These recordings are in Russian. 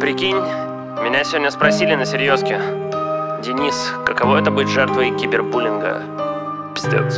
Прикинь, меня сегодня спросили на серьезке: Денис, каково это быть жертвой кибербуллинга? Пиздец.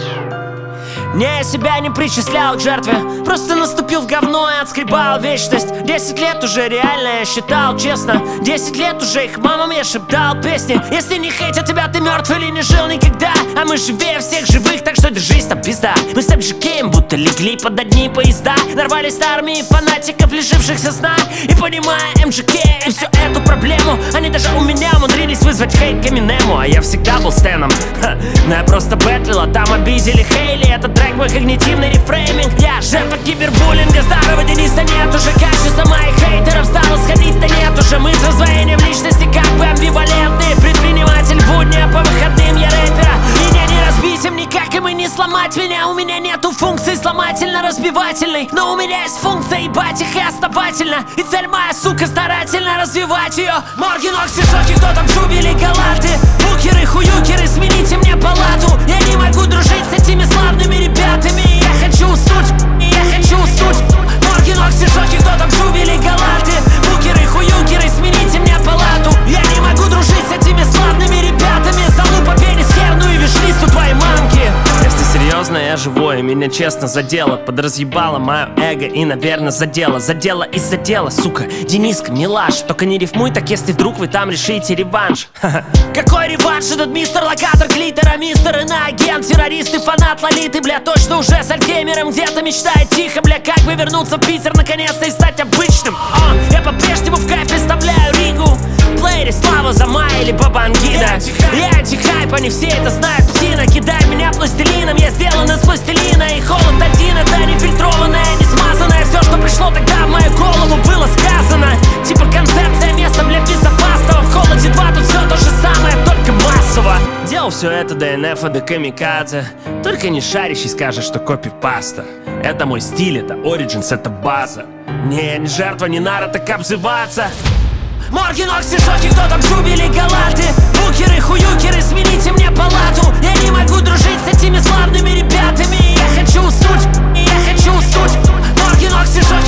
Не, я себя не причислял к жертве, просто наступил в говно и отскребал вечность. 10 лет уже реально я считал, честно. 10 лет уже их мамам я шептал песни. Если не хейтят тебя, ты мертв или не жил никогда. А мы живее всех живых, так что держись там, пизда. Мы с обжигеем, будто легли под одни поезда. Нарвались на армии фанатиков, лишившихся сна. И понимая МЖК и всю эту проблему, они даже у меня умудрились вызвать хейт к Эминему. А я всегда был Стэном. Но я просто бэтлил, а там обидели Хейли. Этот трек мой когнитивный рефрейминг. Я жертва кибербуллинга. Старого Дениса нет уже. Качество моих хейтеров стало сходить-то нет уже. Мы с раздвоением личности как бы амбивалентные. Предприниматель будня, по выходным я рэпера. Меня не разбить им никак, и мы не сломать меня. У меня нету функции сломательно-разбивательной, но у меня есть функция ебать их и основательно. И цель моя, сука, старательно развивать ее. Морги, ногти, шоки, кто там джубили галаты. Букеры, хуюкеры, смените мне палату. Я не могу дружить с этими славными ребятами. Я хочу уснуть, я хочу уснуть. Морги, ногти, шоки, кто там джубили галаты. Букеры, хуюкеры, смените мне палату. Я не могу дружить с этими славными ребятами. Залупа, пенис, херну и вишлисту твоей мамки. Если серьезно, я живой, меня честно задело. Подразъебало мое эго и, наверное, задело. Задело из-за дела, сука. Дениска, не ложь. Только не рифмуй так, если вдруг вы там решите реванш. Какой реванш? Этот мистер локатор глиттера, мистер иноагент, террорист и фанат Лолиты, бля, точно уже с Альцгеймером где-то мечтает тихо, бля, как бы вернуться в Питер наконец-то и стать обычным. Я по-прежнему в кайф представляю Ригу. Плеере слава за мая или Бабангида. Я антихайп, они все это знают, птина. Кидай меня пластилином, я сделан из пластилина. И холод один, это не фильтрованное, не смазанное. Все, что пришло тогда в мою голову, было сказано. Типа концепция места для безопасного. В холоде 2 тут все то же самое, только массово. Делал все это до НФ, до камикадзе. Только не шарящий скажет, что копипаста. Это мой стиль, это Origins, это база. Не, не жертва, не надо так обзываться. Морги, ногти, шоки, кто там джубили галаты. Букеры, хуюкеры, смените мне палату. Я не могу дружить с этими славными ребятами. Я хочу уснуть, я хочу уснуть. Морги, ногти, шоки.